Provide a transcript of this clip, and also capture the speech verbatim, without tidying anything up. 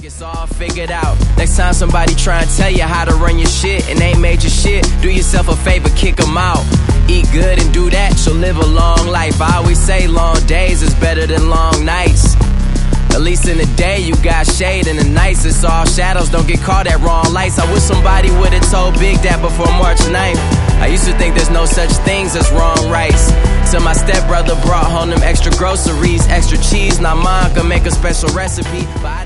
think it's all figured out. Next time somebody try and tell you how to run your shit and ain't made your shit, do yourself a favor, kick them out. Eat good and do that, you'll live a long life. I always say long days is better than long nights. At least in the day you got shade, and the nights it's all shadows. Don't get caught at wrong lights. I wish somebody would've told Big that before March ninth. I used to think there's no such things as wrong rights, till my stepbrother brought home them extra groceries, extra cheese. Now mom can make a special recipe, but I